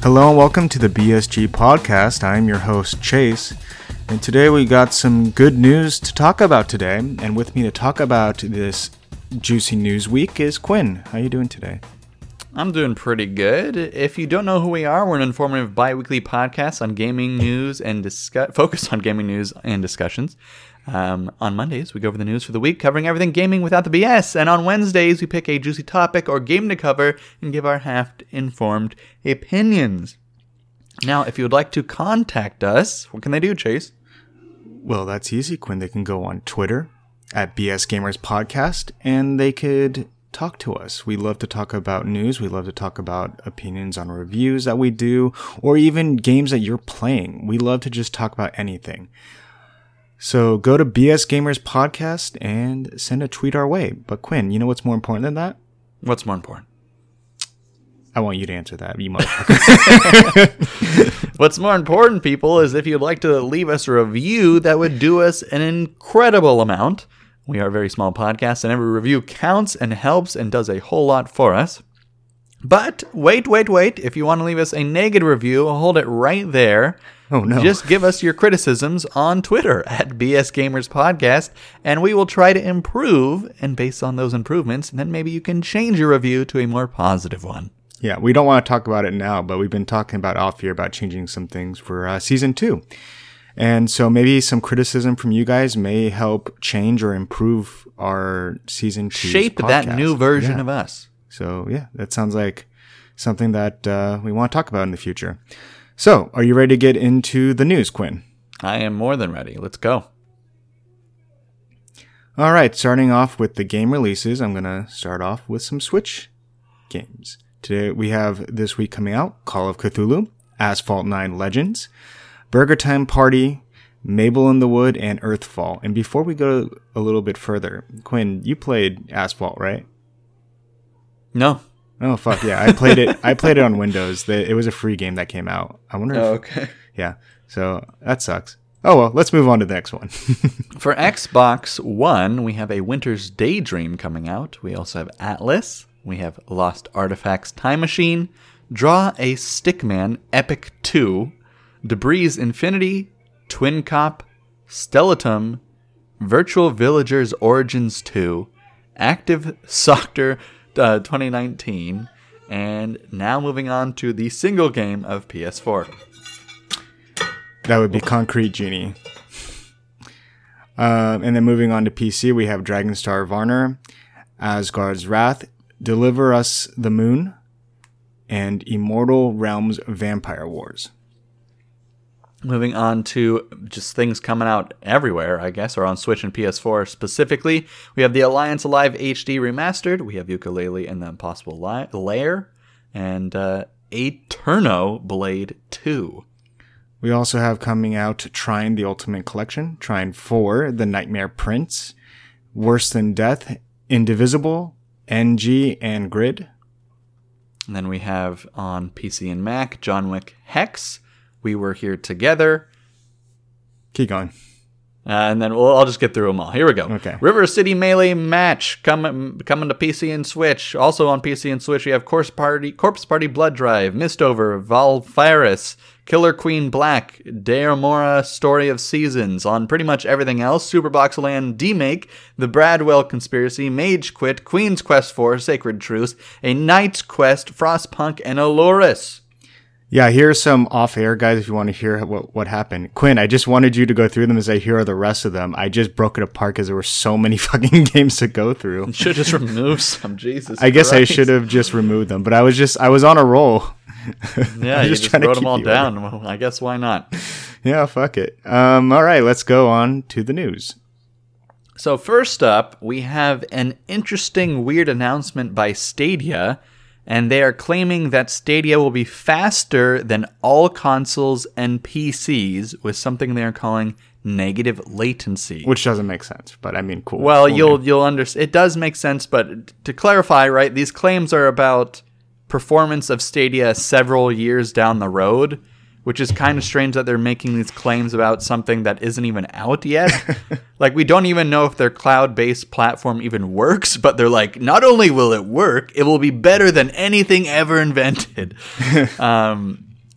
Hello and welcome to the BSG podcast. I'm your host, Chase, and today we got some good news to talk about today. And with me to talk about this juicy news week is Quinn. How you doing today? I'm doing pretty good. If you don't know who we are, we're an informative bi-weekly podcast on gaming news and focused on gaming news and discussions. On Mondays, we go over the news for the week, covering everything gaming without the BS. And on Wednesdays, we pick a juicy topic or game to cover and give our half-informed opinions. Now, if you would like to contact us, what can they do, Chase? Well, that's easy, Quinn. They can go on Twitter at BS Gamers Podcast, and they could talk to us. We love to talk about news. We love to talk about opinions on reviews that we do, or even games that you're playing. We love to just talk about anything. So go to BS Gamers Podcast and send a tweet our way. But Quinn, you know what's more important than that? What's more important? I want you to answer that, you motherfucker. What's more important, people, is if you'd like to leave us a review, that would do us an incredible amount. We are a very small podcast, and every review counts and helps and does a whole lot for us. But wait. If you want to leave us a negative review, hold it right there. Oh, no. Just give us your criticisms on Twitter at BS Gamers Podcast, and we will try to improve. And based on those improvements, then maybe you can change your review to a more positive one. Yeah, we don't want to talk about it now, but we've been talking about off here about changing some things for Season 2. And so maybe some criticism from you guys may help change or improve our Season 2 shape podcast. That new version of us. So yeah, that sounds like something that we want to talk about in the future. So, are you ready to get into the news, Quinn? I am more than ready. Let's go. All right, starting off with the game releases, I'm going to start off with some Switch games. Today we have this week coming out Call of Cthulhu, Asphalt 9 Legends, Burger Time Party, Mabel in the Wood, and Earthfall. And before we go a little bit further, Quinn, you played Asphalt, right? No. Oh, fuck yeah. I played it. I played it on Windows. It was a free game that came out. I wonder if... Oh, okay. Yeah. So that sucks. Oh, well, let's move on to the next one. For Xbox One, we have A Winter's Daydream coming out. We also have Atlas. We have Lost Artifacts Time Machine, Draw a Stickman Epic 2, Debris Infinity, Twin Cop, Stellatum, Virtual Villagers Origins 2, Active Soccer 2019, and now moving on to the single game of PS4. That would be Concrete Genie. And then moving on to PC, we have Dragonstar Varner, Asgard's Wrath, Deliver Us the Moon, and Immortal Realms Vampire Wars. Moving on to just things coming out everywhere, I guess, or on Switch and PS4 specifically. We have the Alliance Alive HD Remastered. We have Yooka-Laylee and the Impossible Lair. And Eterno Blade 2. We also have coming out Trine the Ultimate Collection, Trine 4, The Nightmare Prince, Worse Than Death, Indivisible, NG, and Grid. And then we have on PC and Mac, John Wick Hex, We Were Here Together. Keep going. And then I'll just get through them all. Here we go. Okay. River City Melee Match coming to PC and Switch. Also on PC and Switch, we have Corpse Party Blood Drive, Mistover, Valfaris, Killer Queen Black, Deomora Story of Seasons. On pretty much everything else, Superbox Land Demake, The Bradwell Conspiracy, Mage Quit, Queen's Quest 4, Sacred Truce, A Knight's Quest, Frostpunk, and Aloris. Yeah, here's some off-air, guys, if you want to hear what happened. Quinn, I just wanted you to go through them as I hear the rest of them. I just broke it apart because there were so many fucking games to go through. You should just remove some, Jesus I guess Christ. I should have just removed them, but I was on a roll. Yeah, you just wrote them all down. Well, I guess why not? Yeah, fuck it. All right, let's go on to the news. So first up, we have an interesting, weird announcement by Stadia, and they are claiming that Stadia will be faster than all consoles and PCs with something they are calling negative latency. Which doesn't make sense, but I mean, cool. Well, cool you'll understand. It does make sense, but to clarify, right, these claims are about performance of Stadia several years down the road, which is kind of strange that they're making these claims about something that isn't even out yet. Like, we don't even know if their cloud-based platform even works, but they're like, not only will it work, it will be better than anything ever invented.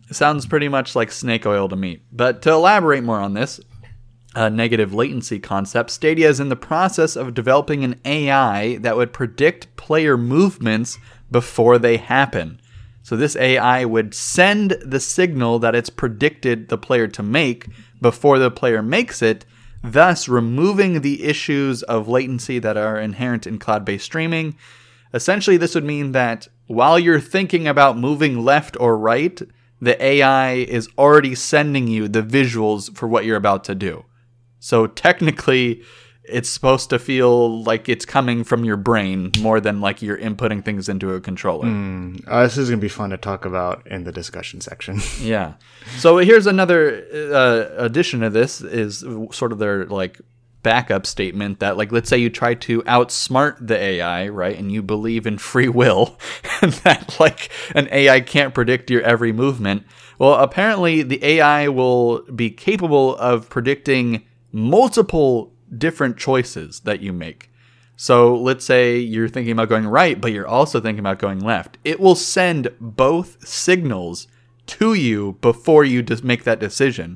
Sounds pretty much like snake oil to me. But to elaborate more on this negative latency concept, Stadia is in the process of developing an AI that would predict player movements before they happen. So this AI would send the signal that it's predicted the player to make before the player makes it, thus removing the issues of latency that are inherent in cloud-based streaming. Essentially, this would mean that while you're thinking about moving left or right, the AI is already sending you the visuals for what you're about to do. So technically, it's supposed to feel like it's coming from your brain more than like you're inputting things into a controller. This is going to be fun to talk about in the discussion section. Yeah. So here's another addition to this is sort of their like backup statement that, like, let's say you try to outsmart the AI, right? And you believe in free will and that like an AI can't predict your every movement. Well, apparently the AI will be capable of predicting multiple different choices that you make. So let's say you're thinking about going right, but you're also thinking about going left. It will send both signals to you before you just make that decision.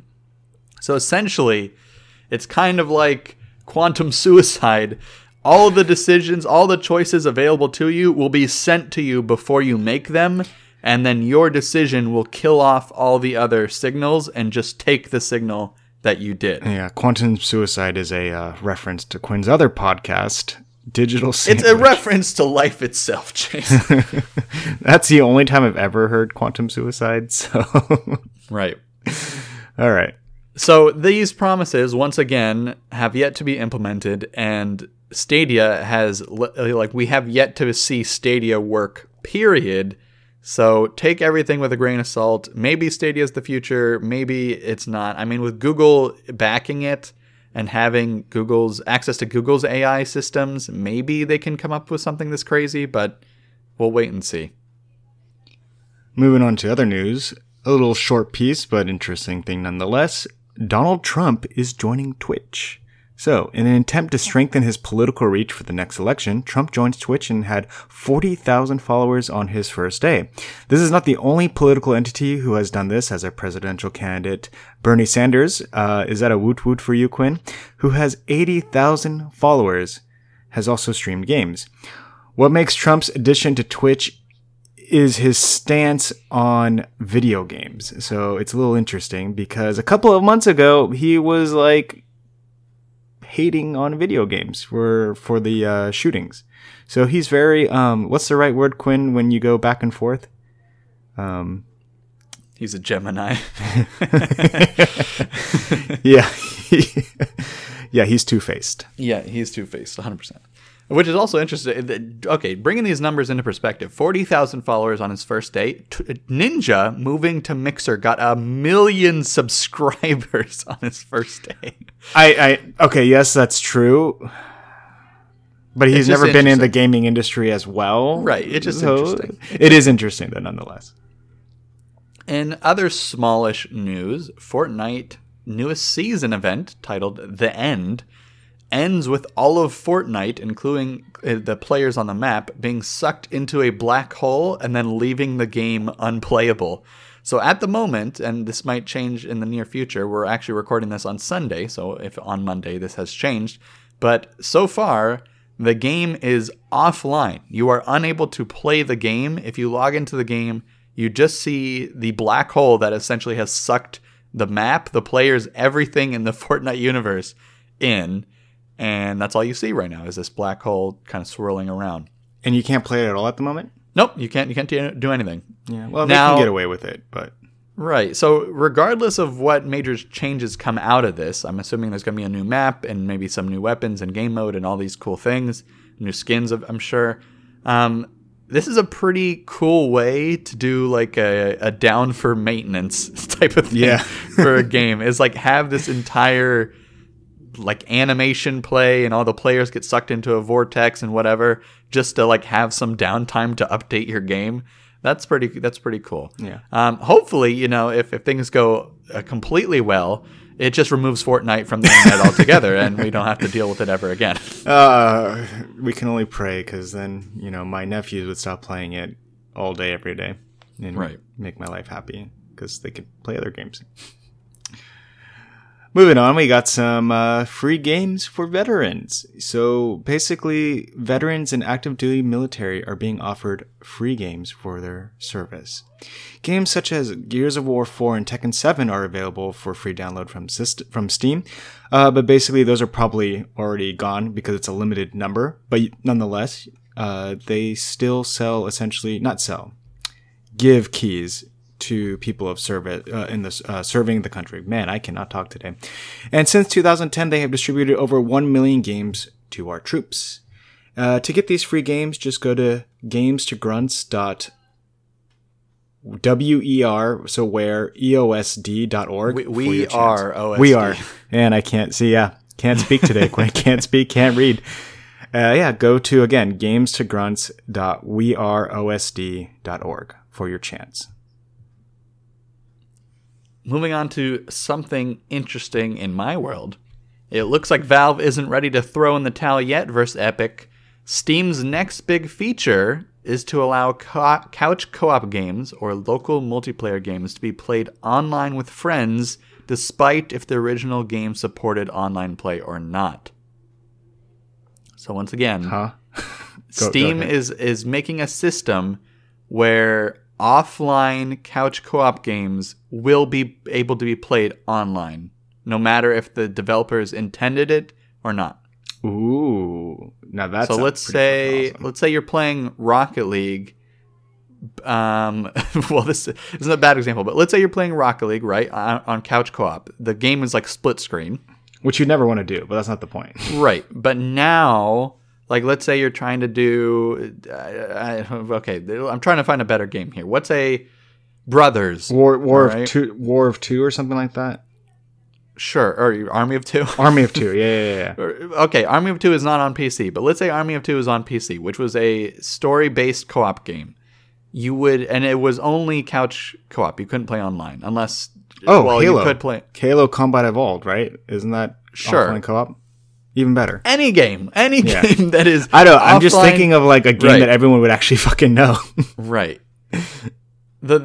So essentially, it's kind of like quantum suicide. All of the decisions, all the choices available to you will be sent to you before you make them, and then your decision will kill off all the other signals and just take the signal that you did. Yeah, quantum suicide is a reference to Quinn's other podcast, Digital Sandwich. It's a reference to life itself, Jason. That's the only time I've ever heard quantum suicide, so... Right. All right. So these promises, once again, have yet to be implemented, and Stadia has, like, we have yet to see Stadia work, period. So take everything with a grain of salt. Maybe Stadia is the future, maybe it's not. I mean, with Google backing it and having Google's access to Google's AI systems, maybe they can come up with something this crazy, but we'll wait and see. Moving on to other news, a little short piece, but interesting thing nonetheless. Donald Trump is joining Twitch. So, in an attempt to strengthen his political reach for the next election, Trump joins Twitch and had 40,000 followers on his first day. This is not the only political entity who has done this, as a presidential candidate. Bernie Sanders, is that a woot woot for you, Quinn? Who has 80,000 followers, has also streamed games. What makes Trump's addition to Twitch is his stance on video games. So it's a little interesting because a couple of months ago, he was like hating on video games for the shootings. So he's very, what's the right word, Quinn, when you go back and forth? He's a Gemini. Yeah. Yeah, he's two-faced. Yeah, he's two-faced, 100%. Which is also interesting. Okay, bringing these numbers into perspective. 40,000 followers on his first day. Ninja, moving to Mixer, got 1 million subscribers on his first day. Okay, yes, that's true. But he's never been in the gaming industry as well. Right, it's just interesting. It is interesting, though, nonetheless. In other smallish news, Fortnite newest season event, titled The End, ends with all of Fortnite, including the players on the map, being sucked into a black hole and then leaving the game unplayable. So at the moment, and this might change in the near future, we're actually recording this on Sunday, so if on Monday this has changed, but so far, the game is offline. You are unable to play the game. If you log into the game, you just see the black hole that essentially has sucked the map, the players, everything in the Fortnite universe in. And that's all you see right now is this black hole kind of swirling around. And you can't play it at all at the moment? Nope, you can't do anything. Yeah, well, they can get away with it, but... Right, so regardless of what major changes come out of this, I'm assuming there's going to be a new map and maybe some new weapons and game mode and all these cool things, new skins, I'm sure. This is a pretty cool way to do like a down for maintenance type of thing for a game. Is like have this entire like animation play and all the players get sucked into a vortex and whatever just to like have some downtime to update your game. That's pretty cool. Yeah. Hopefully, you know, if things go completely well, it just removes Fortnite from the internet altogether, and we don't have to deal with it ever again. We can only pray, because then, you know, my nephews would stop playing it all day, every day, and make my life happy. because they could play other games. Moving on, we got some free games for veterans. So basically, veterans and active duty military are being offered free games for their service. Games such as Gears of War 4 and Tekken 7 are available for free download from Steam. But basically, those are probably already gone because it's a limited number. But nonetheless, they still sell, essentially, not sell, give keys to people of service serving the country. Man, I cannot talk today. And since 2010, they have distributed over 1 million games to our troops. To get these free games, just go to gamestogrunts.wer, so where eosd.org. We are OSD. We are. And I can't see, can't speak today. Can't speak, can't read. Go to, again, gamestogrunts.werosd.org for your chance. Moving on to something interesting in my world. It looks like Valve isn't ready to throw in the towel yet versus Epic. Steam's next big feature is to allow couch co-op games or local multiplayer games to be played online with friends, despite if the original game supported online play or not. So once again, Steam is making a system where offline couch co-op games will be able to be played online, no matter if the developers intended it or not. Ooh, now that's so. Let's say you're playing Rocket League. Well, this isn't a bad example, but let's say you're playing Rocket League, right, on couch co-op. The game is like split screen, which you never want to do, but that's not the point, right? But now, like, let's say you're trying to do. Okay, I'm trying to find a better game here. What's a Brothers War of Two or something like that? Sure, or Army of Two. Army of Two, yeah. Okay, Army of Two is not on PC, but let's say Army of Two is on PC, which was a story-based co-op game. And it was only couch co-op. You couldn't play online unless. Halo. You could play Halo Combat Evolved, right? Isn't that offline co-op? Even better. Any game that is. I know. I'm offline, just thinking of like a game that everyone would actually fucking know. Right. The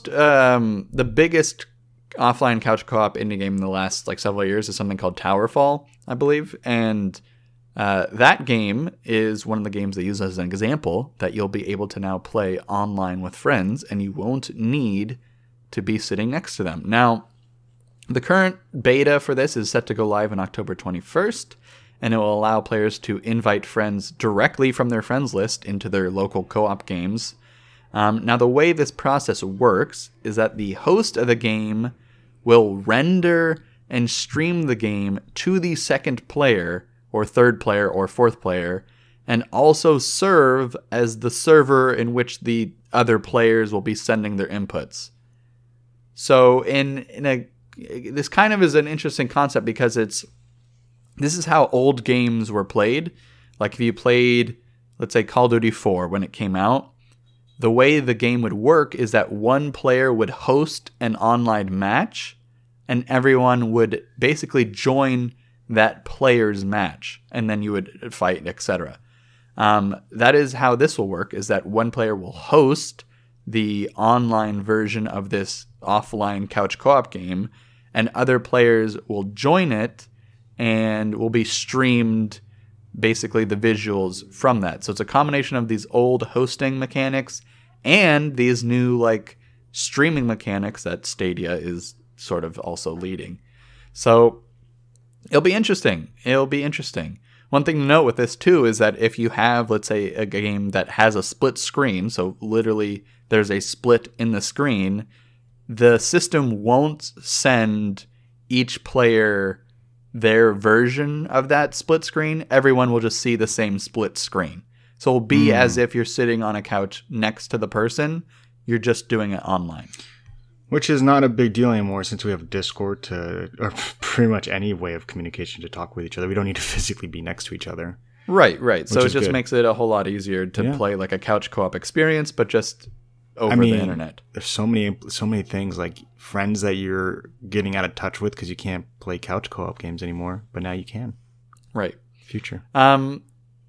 biggest offline couch co-op indie game in the last like several years is something called Towerfall, I believe, and that game is one of the games they use as an example that you'll be able to now play online with friends, and you won't need to be sitting next to them. Now, the current beta for this is set to go live on October 21st, and it will allow players to invite friends directly from their friends list into their local co-op games. Now, the way this process works is that the host of the game will render and stream the game to the second player, or third player, or fourth player, and also serve as the server in which the other players will be sending their inputs. So, this kind of is an interesting concept because this is how old games were played. Like if you played, let's say, Call of Duty 4 when it came out, the way the game would work is that one player would host an online match, and everyone would basically join that player's match, and then you would fight, etc. That is how this will work, is that one player will host the online version of this offline couch co-op game, and other players will join it, and will be streamed basically the visuals from that. So it's a combination of these old hosting mechanics and these new like streaming mechanics that Stadia is sort of also leading. So it'll be interesting. One thing to note with this too is that if you have, let's say, a game that has a split screen, so literally there's a split in the screen, the system won't send each player their version of that split screen. Everyone will just see the same split screen. So it'll be as if you're sitting on a couch next to the person. You're just doing it online. Which is not a big deal anymore since we have Discord or pretty much any way of communication to talk with each other. We don't need to physically be next to each other. Right. So it just makes it a whole lot easier to play like a couch co-op experience, but just over the internet. There's so many things like friends that you're getting out of touch with because you can't play couch co-op games anymore, but now you can. Right. Future.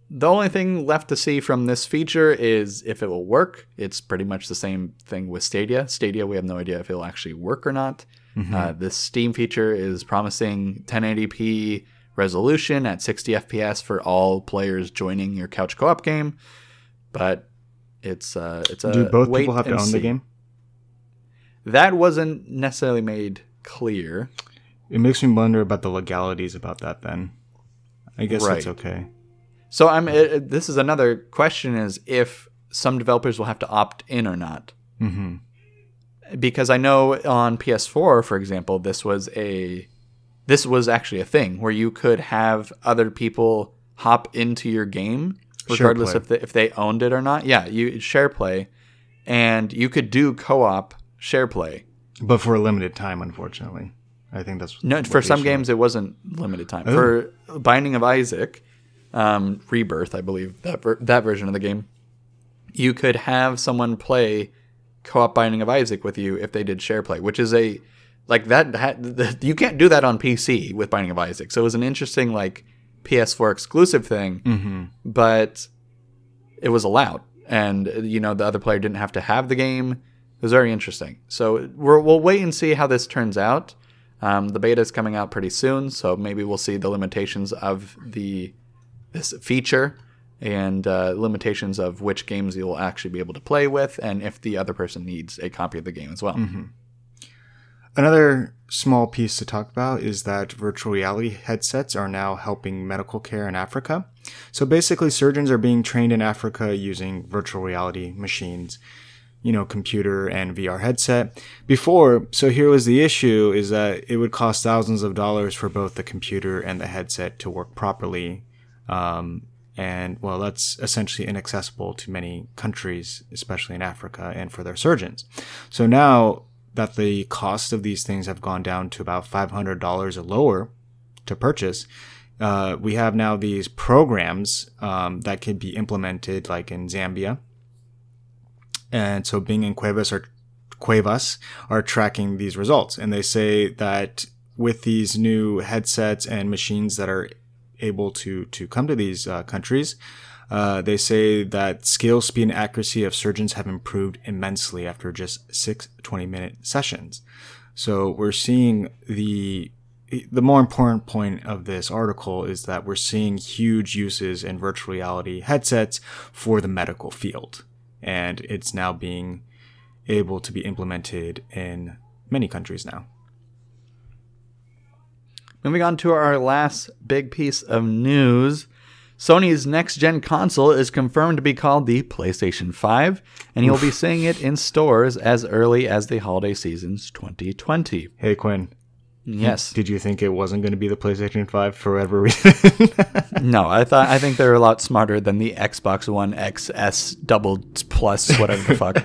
The only thing left to see from this feature is if it will work. It's pretty much the same thing with Stadia. Stadia, we have no idea if it'll actually work or not. This Steam feature is promising 1080p resolution at 60 FPS for all players joining your couch co-op game. But it's a Do both wait people have to and own the see. game? That wasn't necessarily made clear. It makes me wonder about the legalities about that then. I guess Right. it's okay. So this is another question: is if some developers will have to opt in or not? Because I know on PS4, for example, this was actually a thing where you could have other people hop into your game regardless if they owned it or not. Yeah, you share play, and you could do co-op share play. But for a limited time, unfortunately. I think that's No, what for the some issue games is. it wasn't limited time. Oh. For Binding of Isaac, Rebirth, I believe that version of the game, you could have someone play co-op Binding of Isaac with you if they did share play, which is you can't do that on PC with Binding of Isaac. So it was an interesting PS4 exclusive thing, but it was allowed, and the other player didn't have to have the game. It was very interesting. So we'll wait and see how this turns out. The beta is coming out pretty soon, so maybe we'll see the limitations of this feature and limitations of which games you'll actually be able to play with, and if the other person needs a copy of the game as well. Another small piece to talk about is that virtual reality headsets are now helping medical care in Africa. So basically, surgeons are being trained in Africa using virtual reality machines, computer and VR headset. So here was the issue, is that it would cost thousands of dollars for both the computer and the headset to work properly. That's essentially inaccessible to many countries, especially in Africa, and for their surgeons. So now that the cost of these things have gone down to about $500 or lower to purchase, we have now these programs that can be implemented, like in Zambia. And so Bing and Cuevas are tracking these results. And they say that with these new headsets and machines that are able to come to these countries, they say that skill, speed, and accuracy of surgeons have improved immensely after just 6 20-minute sessions. So we're seeing the more important point of this article is that we're seeing huge uses in virtual reality headsets for the medical field. And it's now being able to be implemented in many countries now. Moving on to our last big piece of news. Sony's next-gen console is confirmed to be called the PlayStation 5, and you'll be seeing it in stores as early as the holiday season's 2020. Hey, Quinn. Yes. Did you think it wasn't going to be the PlayStation 5 for whatever reason? No, I think they're a lot smarter than the Xbox One XS double plus whatever the fuck.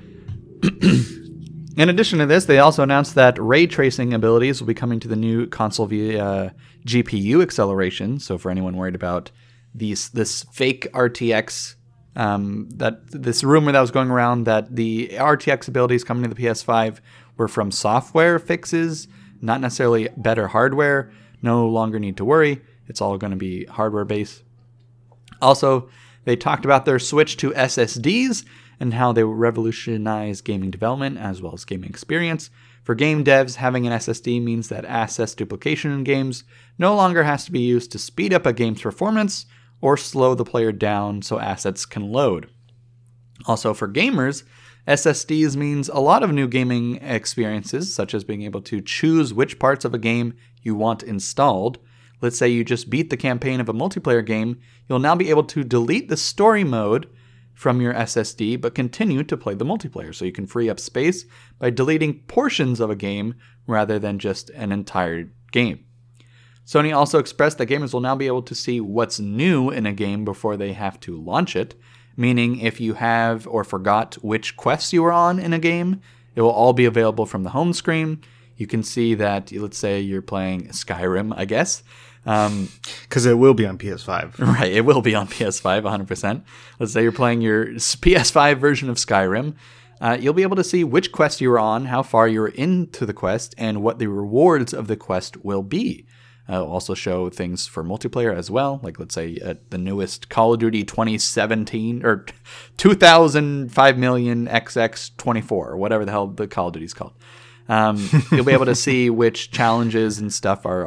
In addition to this, they also announced that ray tracing abilities will be coming to the new console via GPU acceleration. So for anyone worried about this fake RTX, this rumor that was going around that the RTX abilities coming to the PS5 were from software fixes, not necessarily better hardware. No longer need to worry. It's all going to be hardware based. Also, they talked about their switch to SSDs and how they will revolutionize gaming development as well as gaming experience. For game devs, having an SSD means that assets duplication in games no longer has to be used to speed up a game's performance or slow the player down so assets can load. Also, for gamers, SSDs means a lot of new gaming experiences, such as being able to choose which parts of a game you want installed. Let's say you just beat the campaign of a multiplayer game, you'll now be able to delete the story mode from your SSD, but continue to play the multiplayer. So you can free up space by deleting portions of a game rather than just an entire game. Sony also expressed that gamers will now be able to see what's new in a game before they have to launch it, meaning if you have or forgot which quests you were on in a game, it will all be available from the home screen. You can see that, let's say you're playing Skyrim, I guess. Because it will be on PS5. Right, it will be on PS5, 100%. Let's say you're playing your PS5 version of Skyrim. You'll be able to see which quest you were on, how far you were into the quest, and what the rewards of the quest will be. It'll also show things for multiplayer as well, like let's say the newest Call of Duty 2017 or 2005 million XX24 or whatever the hell the Call of Duty is called. You'll be able to see which challenges and stuff are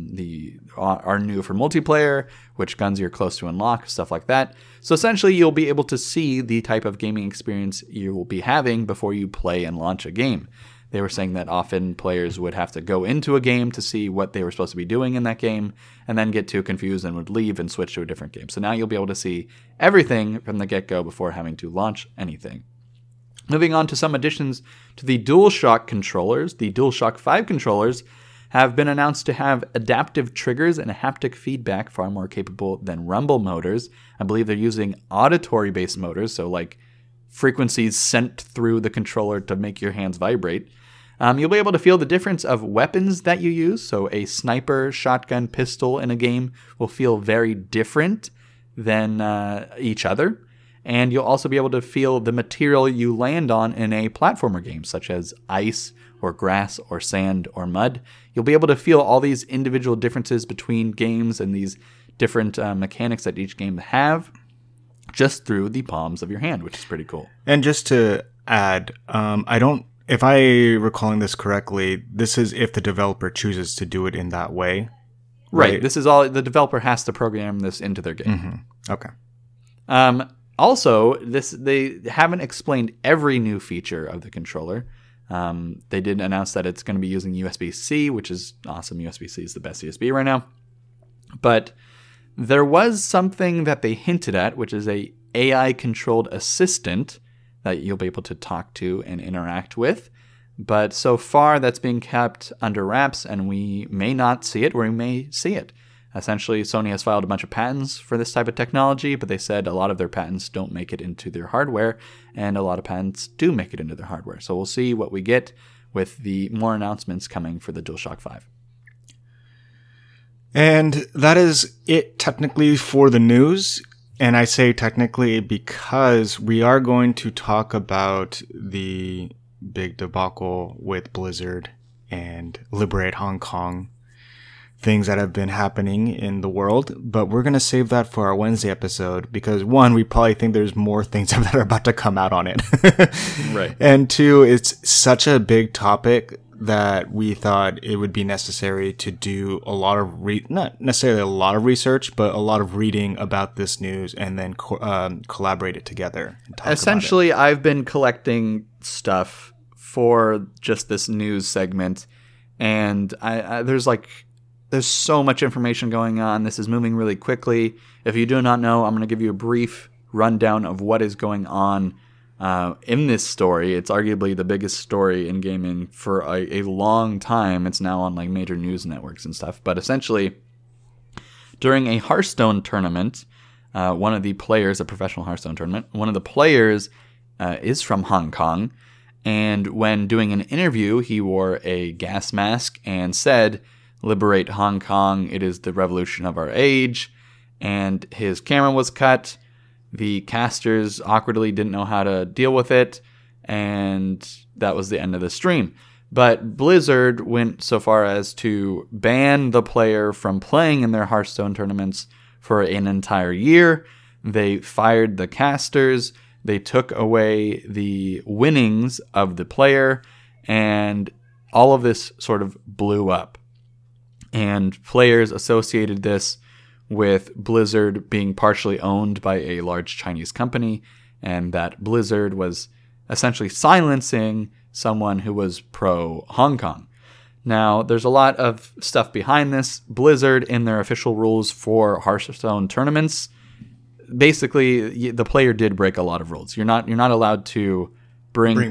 are new for multiplayer, which guns you're close to unlock, stuff like that. So essentially, you'll be able to see the type of gaming experience you will be having before you play and launch a game. They were saying that often players would have to go into a game to see what they were supposed to be doing in that game and then get too confused and would leave and switch to a different game. So now you'll be able to see everything from the get-go before having to launch anything. Moving on to some additions to the DualShock controllers. The DualShock 5 controllers have been announced to have adaptive triggers and haptic feedback far more capable than rumble motors. I believe they're using auditory-based motors, so like frequencies sent through the controller to make your hands vibrate. You'll be able to feel the difference of weapons that you use. So a sniper, shotgun, pistol in a game will feel very different than each other. And you'll also be able to feel the material you land on in a platformer game, such as ice or grass or sand or mud. You'll be able to feel all these individual differences between games and these different mechanics that each game have just through the palms of your hand, which is pretty cool. And just to add, if I recalling this correctly, this is if the developer chooses to do it in that way. Right. This is all the developer has to program this into their game. Mm-hmm. Okay. Also, they haven't explained every new feature of the controller. They did announce that it's going to be using USB-C, which is awesome. USB-C is the best USB right now. But there was something that they hinted at, which is a AI-controlled assistant that you'll be able to talk to and interact with. But so far, that's being kept under wraps, and we may not see it, or we may see it. Essentially, Sony has filed a bunch of patents for this type of technology, but they said a lot of their patents don't make it into their hardware, and a lot of patents do make it into their hardware. So we'll see what we get with the more announcements coming for the DualShock 5. And that is it technically for the news. And I say technically because we are going to talk about the big debacle with Blizzard and Liberate Hong Kong, things that have been happening in the world, but we're going to save that for our Wednesday episode because one, we probably think there's more things that are about to come out on it. Right. And two, it's such a big topic that we thought it would be necessary to do a lot of not necessarily a lot of research, but a lot of reading about this news and then collaborate it together. And talk Essentially, about it. I've been collecting stuff for just this news segment, and there's so much information going on. This is moving really quickly. If you do not know, I'm going to give you a brief rundown of what is going on in this story. It's arguably the biggest story in gaming for a long time. It's now on like major news networks and stuff. But essentially, during a Hearthstone tournament, one of the players, a professional Hearthstone tournament, one of the players is from Hong Kong. And when doing an interview, he wore a gas mask and said, "Liberate Hong Kong, it is the revolution of our age." And his camera was cut. The casters awkwardly didn't know how to deal with it, and that was the end of the stream. But Blizzard went so far as to ban the player from playing in their Hearthstone tournaments for an entire year. They fired the casters. They took away the winnings of the player, and all of this sort of blew up. And players associated this with Blizzard being partially owned by a large Chinese company, and that Blizzard was essentially silencing someone who was pro-Hong Kong. Now, there's a lot of stuff behind this. Blizzard, in their official rules for Hearthstone tournaments, basically, the player did break a lot of rules. You're not allowed to bring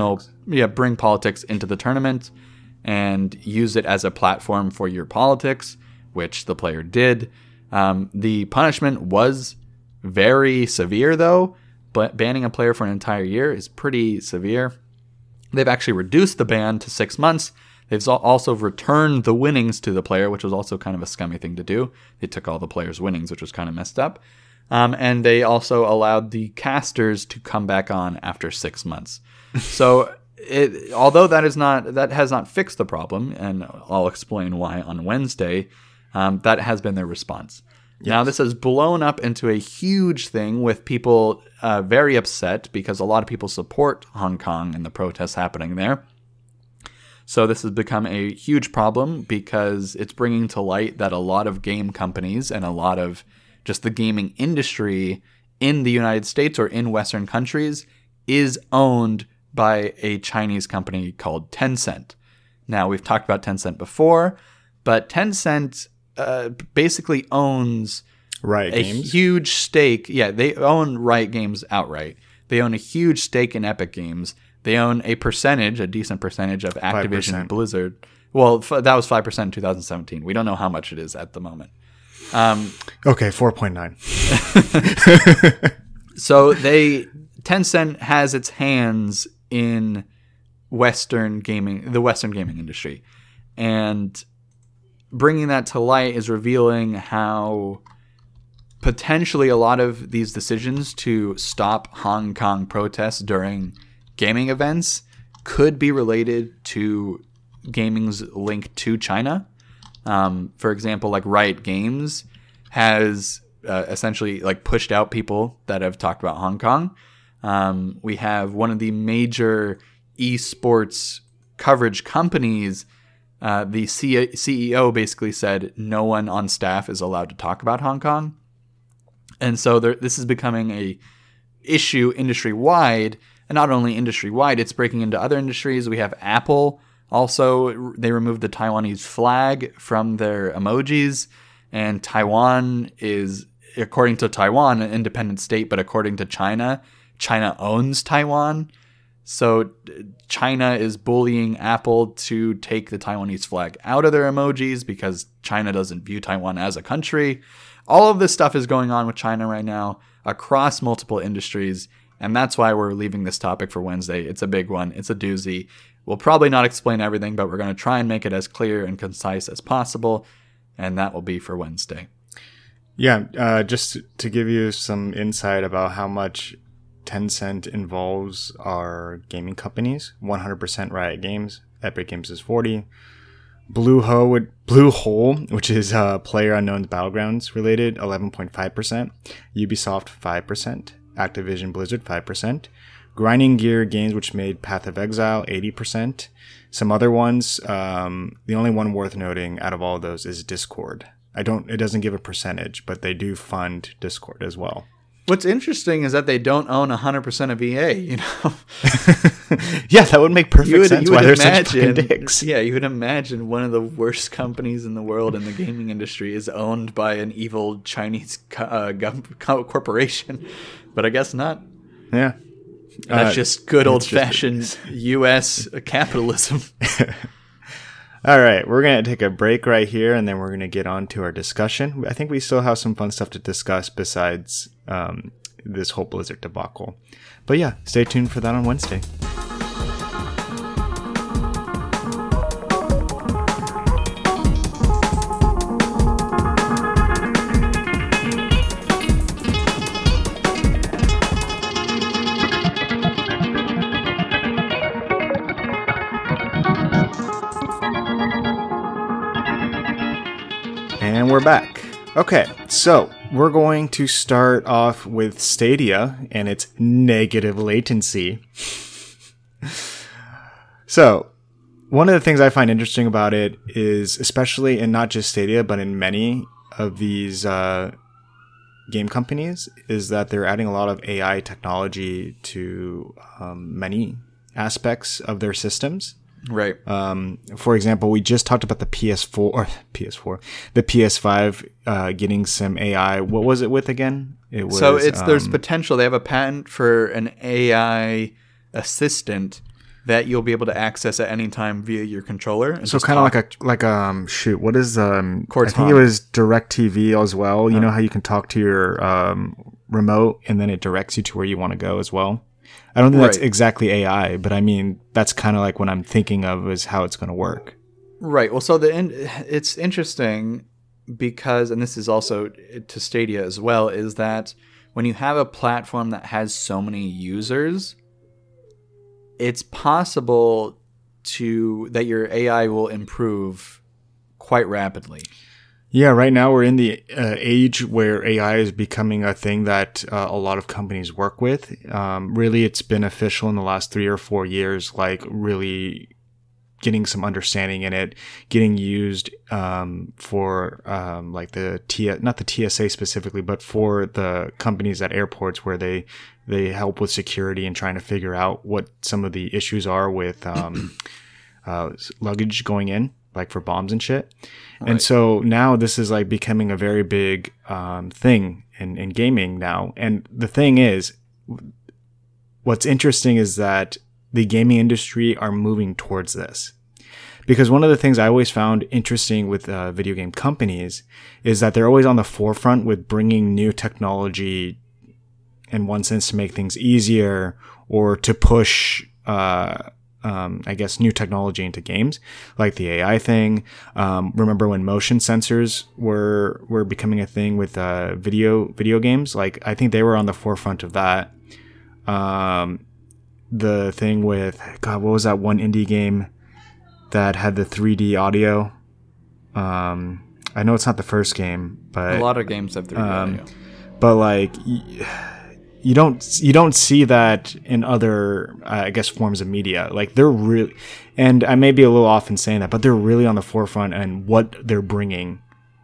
politics into the tournament and use it as a platform for your politics, which the player did. The punishment was very severe, though, but banning a player for an entire year is pretty severe. They've actually reduced the ban to 6 months. They've also returned the winnings to the player, which was also kind of a scummy thing to do. They took all the players' winnings, which was kind of messed up. And they also allowed the casters to come back on after 6 months. So although that has not fixed the problem, and I'll explain why on Wednesday, That has been their response. Yes. Now, this has blown up into a huge thing with people very upset because a lot of people support Hong Kong and the protests happening there. So this has become a huge problem because it's bringing to light that a lot of game companies and a lot of just the gaming industry in the United States or in Western countries is owned by a Chinese company called Tencent. Now, we've talked about Tencent before, but Tencent basically owns Riot Games. Huge stake. Yeah, they own Riot Games outright. They own a huge stake in Epic Games. They own a decent percentage of Activision 5%. Blizzard. Well, that was 5% in 2017. We don't know how much it is at the moment. Okay, 4.9. So Tencent has its hands in the Western gaming industry. And bringing that to light is revealing how potentially a lot of these decisions to stop Hong Kong protests during gaming events could be related to gaming's link to China. For example, like Riot Games has essentially like pushed out people that have talked about Hong Kong. We have one of the major esports coverage companies. The CEO basically said no one on staff is allowed to talk about Hong Kong. And so this is becoming a issue industry-wide. And not only industry-wide, it's breaking into other industries. We have Apple. Also, they removed the Taiwanese flag from their emojis. And Taiwan is, according to Taiwan, an independent state. But according to China, China owns Taiwan. So China is bullying Apple to take the Taiwanese flag out of their emojis because China doesn't view Taiwan as a country. All of this stuff is going on with China right now across multiple industries. And that's why we're leaving this topic for Wednesday. It's a big one. It's a doozy. We'll probably not explain everything, but we're going to try and make it as clear and concise as possible. And that will be for Wednesday. Yeah, just to give you some insight about how much Tencent involves our gaming companies, 100% Riot Games, Epic Games is 40%, Bluehole, which is PlayerUnknown's Battlegrounds related, 11.5%, Ubisoft 5%, Activision Blizzard 5%, Grinding Gear Games, which made Path of Exile, 80%. Some other ones, the only one worth noting out of all of those is Discord. It doesn't give a percentage, but they do fund Discord as well. What's interesting is that they don't own 100% of EA, you know? Yeah, that would make perfect sense why they're such fucking dicks. Yeah, you would imagine one of the worst companies in the world in the gaming industry is owned by an evil Chinese corporation. But I guess not. Yeah. That's just good old-fashioned U.S. capitalism. All right, we're going to take a break right here, and then we're going to get on to our discussion. I think we still have some fun stuff to discuss besides this whole Blizzard debacle. But yeah, stay tuned for that on Wednesday. And we're back. Okay, so we're going to start off with Stadia and its negative latency. So, one of the things I find interesting about it is, especially in not just Stadia, but in many of these game companies, is that they're adding a lot of AI technology to many aspects of their systems. Right. For example, we just talked about the the PS5 getting some AI. What was it with again? It was, there's potential. They have a patent for an AI assistant that you'll be able to access at any time via your controller. So kind of what is I think it was DirecTV as well. You know how you can talk to your remote and then it directs you to where you want to go as well. I don't think that's exactly AI, but I mean, that's kind of like what I'm thinking of is how it's going to work. Right. Well, so it's interesting because, and this is also to Stadia as well, is that when you have a platform that has so many users, it's possible that your AI will improve quite rapidly. Yeah, right now we're in the age where AI is becoming a thing that a lot of companies work with. Really, it's beneficial in the last 3 or 4 years, like really getting some understanding in it, getting used for like not the TSA specifically, but for the companies at airports where they help with security and trying to figure out what some of the issues are with luggage going in, like for bombs and shit. Right. And so now this is like becoming a very big thing in gaming now. And the thing is, what's interesting is that the gaming industry are moving towards this. Because one of the things I always found interesting with video game companies is that they're always on the forefront with bringing new technology in one sense to make things easier or to push, I guess, new technology into games, like the AI thing. Remember when motion sensors were becoming a thing with video games? Like, I think they were on the forefront of that. The thing with, God, what was that one indie game that had the 3D audio? I know it's not the first game, but a lot of games have 3D audio. But like, you don't see that in other, I guess, forms of media. Like, they're really, and I may be a little off in saying that, but they're really on the forefront and what they're bringing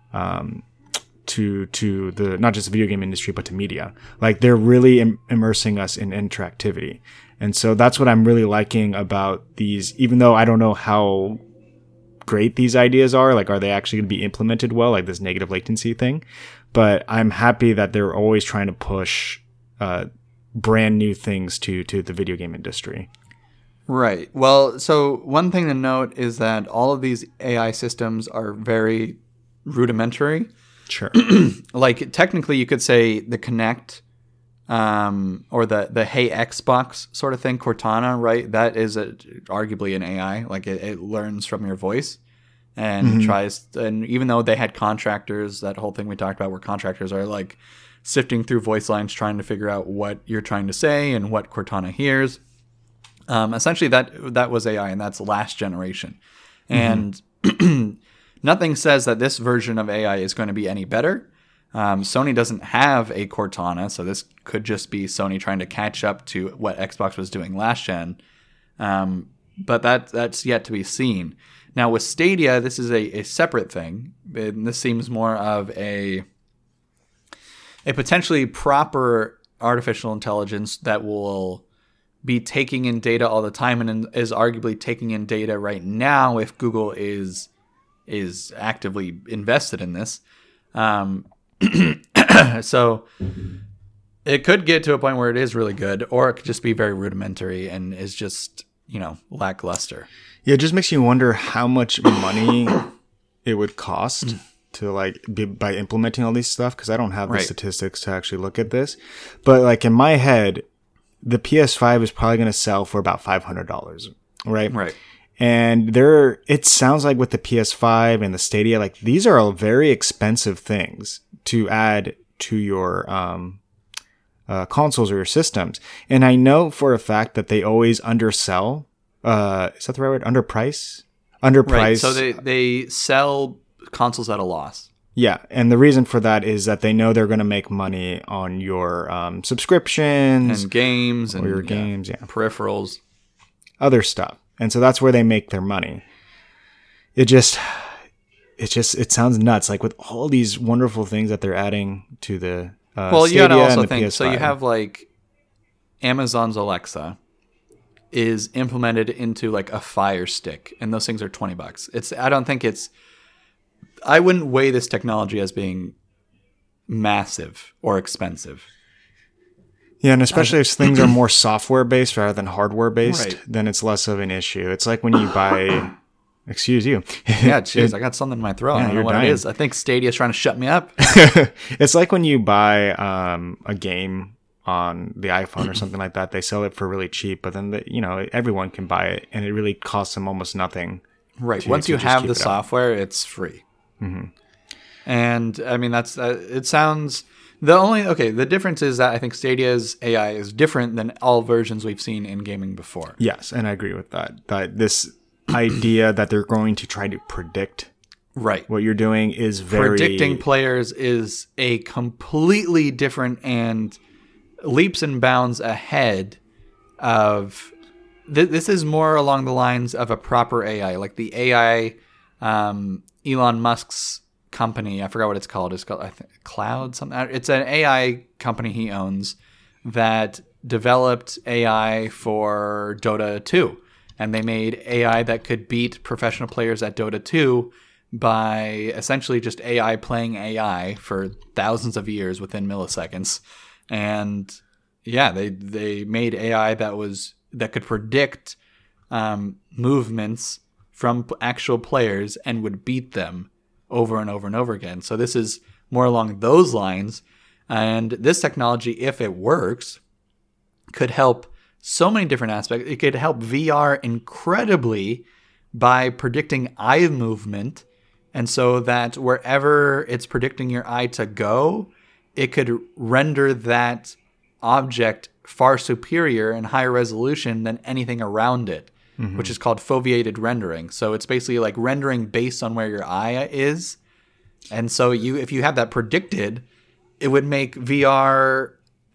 to the, not just the video game industry, but to media. Like, they're really immersing us in interactivity. And so that's what I'm really liking about these, even though I don't know how great these ideas are. Like, are they actually going to be implemented well, like this negative latency thing? But I'm happy that they're always trying to push brand new things to the video game industry. Right. Well, so one thing to note is that all of these AI systems are very rudimentary. Sure. Like, technically, you could say the Kinect, or the Hey Xbox sort of thing, Cortana, right? That is arguably an AI. Like, it learns from your voice and tries. And even though they had contractors, that whole thing we talked about, where contractors are like sifting through voice lines, trying to figure out what you're trying to say and what Cortana hears. Essentially, that was AI, and that's last generation. And nothing says that this version of AI is going to be any better. Sony doesn't have a Cortana, so this could just be Sony trying to catch up to what Xbox was doing last gen. But that's yet to be seen. Now, with Stadia, this is a separate thing. And this seems more of a potentially proper artificial intelligence that will be taking in data all the time and is arguably taking in data right now if Google is actively invested in this. So it could get to a point where it is really good, or it could just be very rudimentary and is just, lackluster. Yeah, it just makes you wonder how much money it would cost to by implementing all these stuff, because I don't have the statistics to actually look at this. But like, in my head, the PS5 is probably going to sell for about $500, right? Right. And it sounds like with the PS5 and the Stadia, like, these are all very expensive things to add to your consoles or your systems. And I know for a fact that they always undersell. Is that the right word? Underprice? Right. So they sell consoles at a loss. Yeah. And the reason for that is that they know they're going to make money on your subscriptions. And games. Or your games, yeah. Peripherals. Other stuff. And so that's where they make their money. It sounds nuts. Like, with all these wonderful things that they're adding to the well, you Stadia gotta also and the think. PS5. So you have like Amazon's Alexa is implemented into like a Fire Stick, and those things are $20. I wouldn't weigh this technology as being massive or expensive. Yeah, and especially if things are more software-based rather than hardware-based, then it's less of an issue. It's like when you buy... Excuse you. Yeah, jeez, I got something in my throat. I don't know what it is. I think Stadia's trying to shut me up. It's like when you buy a game on the iPhone or something like that. They sell it for really cheap, but then everyone can buy it, and it really costs them almost nothing. Right. Once you have the software, it's free. Mm-hmm. And I mean, that's it sounds... The difference is that I think Stadia's AI is different than all versions we've seen in gaming before. Yes, and I agree with that. That this idea that they're going to try to predict Right. What you're doing is very... Predicting players is a completely different and leaps and bounds ahead of... This is more along the lines of a proper AI. Like the AI, Elon Musk's company, I forgot what it's called. It's called, I think, Cloud something. It's an AI company he owns that developed AI for Dota 2. And they made AI that could beat professional players at Dota 2 by essentially just AI playing AI for thousands of years within milliseconds. And yeah, they made AI that could predict movements from actual players and would beat them over and over and over again. So this is more along those lines. And this technology, if it works, could help so many different aspects. It could help VR incredibly by predicting eye movement. And so that wherever it's predicting your eye to go, it could render that object far superior and higher resolution than anything around it, which is called foveated rendering. So it's basically like rendering based on where your eye is. And so if you have that predicted, it would make VR...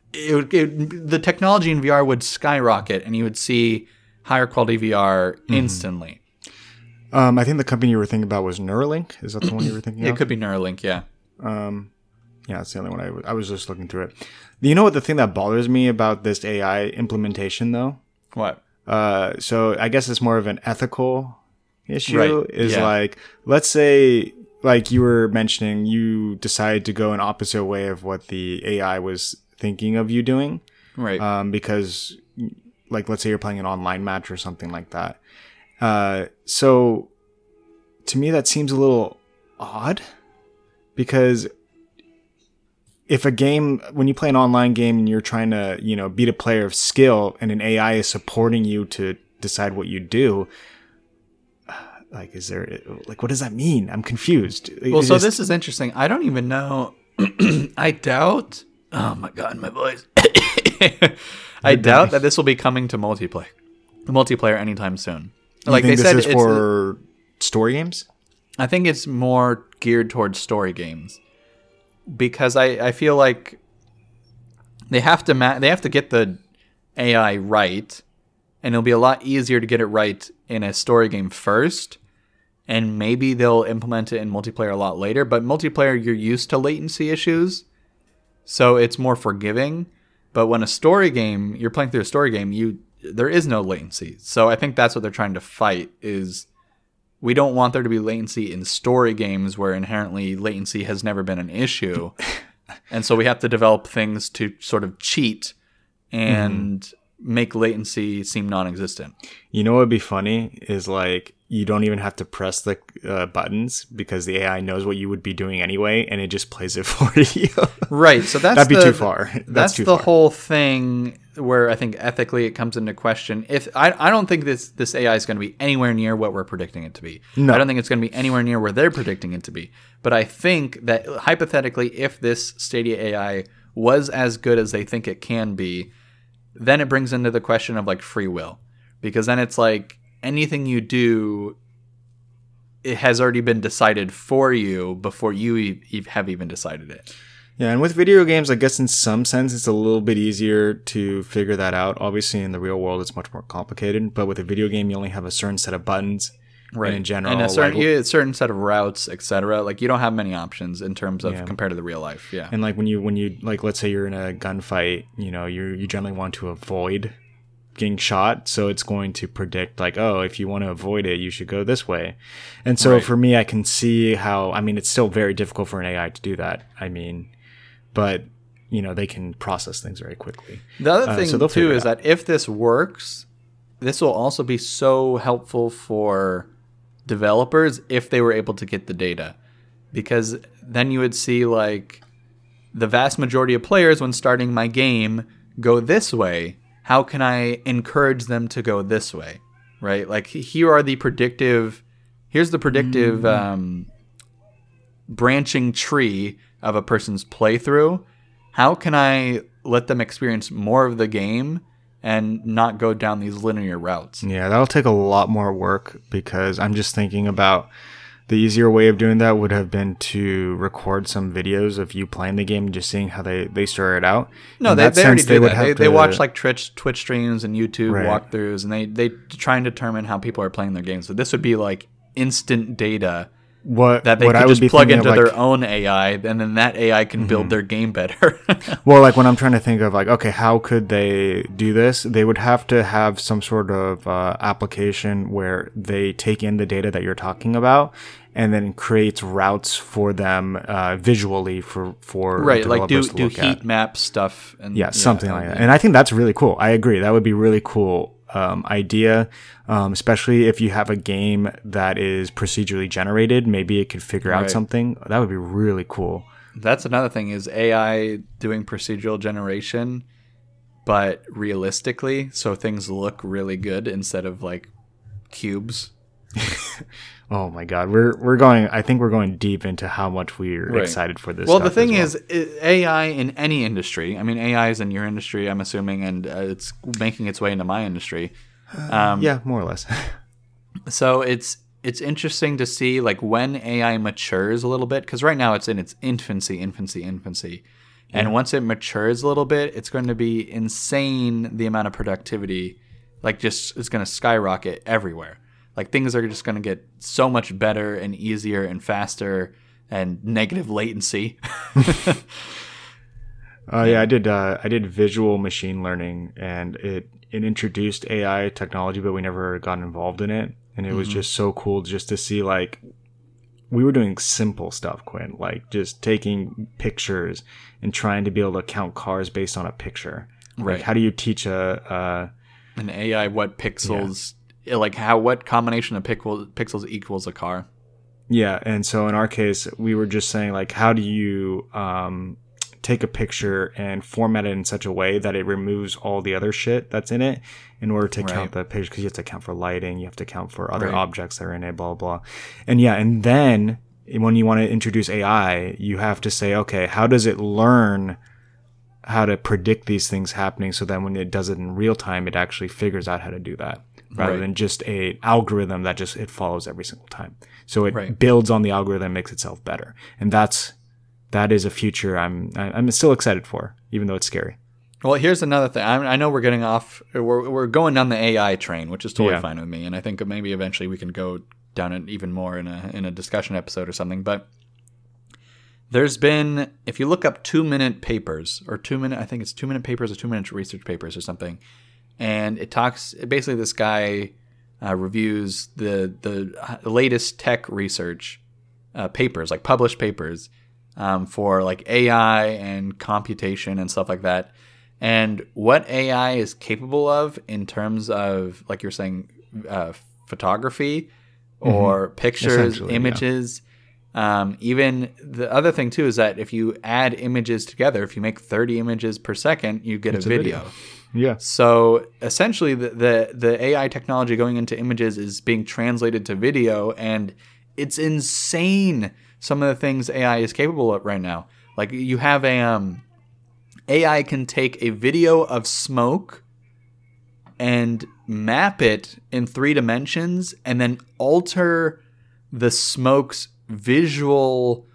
the technology in VR would skyrocket, and you would see higher quality VR instantly. I think the company you were thinking about was Neuralink. Is that the one you were thinking of? It could be Neuralink, yeah. Yeah, that's the only one I was just looking through it. You know what the thing that bothers me about this AI implementation, though? What? So I guess it's more of an ethical issue. Right. Is like, let's say, like you were mentioning, you decided to go an opposite way of what the AI was thinking of you doing. Right. Because, like, let's say you're playing an online match or something like that. So to me, that seems a little odd, because if a game, when you play an online game and you're trying to, beat a player of skill and an AI is supporting you to decide what you do, like, what does that mean? I'm confused. Well, so this is interesting. I don't even know. I doubt. Oh my God, my voice. I doubt that this will be coming to multiplayer anytime soon. Like they said, this is for story games? I think it's more geared towards story games, because I feel like they have to get the AI right, and it'll be a lot easier to get it right in a story game first, and maybe they'll implement it in multiplayer a lot later. But multiplayer, you're used to latency issues, so it's more forgiving. But when you're playing through a story game, there is no latency. So I think that's what they're trying to fight, is we don't want there to be latency in story games where inherently latency has never been an issue. And so we have to develop things to sort of cheat and make latency seem non-existent. You know what would be funny is, like, you don't even have to press the buttons, because the AI knows what you would be doing anyway, and it just plays it for you. Right. So that'd be too far. That's the whole thing where I think ethically it comes into question. If I don't think this AI is going to be anywhere near what we're predicting it to be. No. I don't think it's going to be anywhere near where they're predicting it to be. But I think that hypothetically, if this Stadia AI was as good as they think it can be, then it brings into the question of, like, free will. Because then it's like, anything you do, it has already been decided for you before you have even decided it. Yeah, and with video games, I guess in some sense it's a little bit easier to figure that out. Obviously, in the real world, it's much more complicated. But with a video game, you only have a certain set of buttons. Right. And in general, and a certain set of routes, etc. Like, you don't have many options in terms of compared to the real life. Yeah. And like when you like, let's say you're in a gunfight, you generally want to avoid getting shot, so it's going to predict, like, oh, if you want to avoid it, you should go this way. And so for me, I can see how, it's still very difficult for an AI to do that. But they can process things very quickly. The other thing too is that if this works, this will also be so helpful for developers if they were able to get the data, because then you would see, like, the vast majority of players, when starting my game, go this way. How can I encourage them to go this way, right? Like, here's the predictive branching tree of a person's playthrough. How can I let them experience more of the game and not go down these linear routes? Yeah, that'll take a lot more work, because I'm just thinking about, The easier way of doing that would have been to record some videos of you playing the game and just seeing how they start it out. No, they already do that. They watch like Twitch streams and YouTube walkthroughs, and they try and determine how people are playing their games. So this would be like instant data that they could just plug into their own AI, and then that AI can build their game better. Well, like when I'm trying to think of like, okay, how could they do this? They would have to have some sort of application where they take in the data that you're talking about and then creates routes for them visually for right, like do heat at. Map stuff. And something like that. And I think that's really cool. I agree. That would be really cool. Idea, especially if you have a game that is procedurally generated, maybe it could figure out something. That would be really cool. That's another thing is AI doing procedural generation, but realistically, so things look really good instead of like cubes. Oh my God, we're going. I think we're going deep into how much we're excited for this. Well, the thing is, AI in any industry. I mean, AI is in your industry, I'm assuming, and it's making its way into my industry. Yeah, more or less. So it's interesting to see like when AI matures a little bit, because right now it's in its infancy, and once it matures a little bit, it's going to be insane the amount of productivity. Like, just it's going to skyrocket everywhere. Like, things are just going to get so much better and easier and faster and negative latency. Yeah, I did visual machine learning, and it introduced AI technology, but we never got involved in it. And it was just so cool just to see, like, we were doing simple stuff, Quinn, like just taking pictures and trying to be able to count cars based on a picture. Right. Like, how do you teach an AI what pixels... Yeah. Like what combination of pixels equals a car? Yeah, and so in our case, we were just saying like, how do you take a picture and format it in such a way that it removes all the other shit that's in it in order to count the picture, because you have to account for lighting, you have to account for other objects that are in it, blah, blah, blah. And then when you want to introduce AI, you have to say, okay, how does it learn how to predict these things happening so that when it does it in real time, it actually figures out how to do that, rather than just a algorithm that just it follows every single time. So it builds on the algorithm, makes itself better. And that is a future I'm still excited for, even though it's scary. Well, here's another thing. I know we're getting off. We're going down the AI train, which is totally fine with me. And I think maybe eventually we can go down it even more in a discussion episode or something. But there's been, if you look up 2-minute papers or 2-minute, I think it's 2-minute papers or 2-minute research papers or something, and it talks. Basically, this guy reviews the latest tech research papers, like published papers, for like AI and computation and stuff like that. And what AI is capable of in terms of, like you're saying, photography or pictures, images. Even the other thing too is that if you add images together, if you make 30 images per second, you get a video. Yeah. So essentially, the AI technology going into images is being translated to video, and it's insane. Some of the things AI is capable of right now. Like you have AI can take a video of smoke and map it in 3 dimensions, and then alter the smoke's visual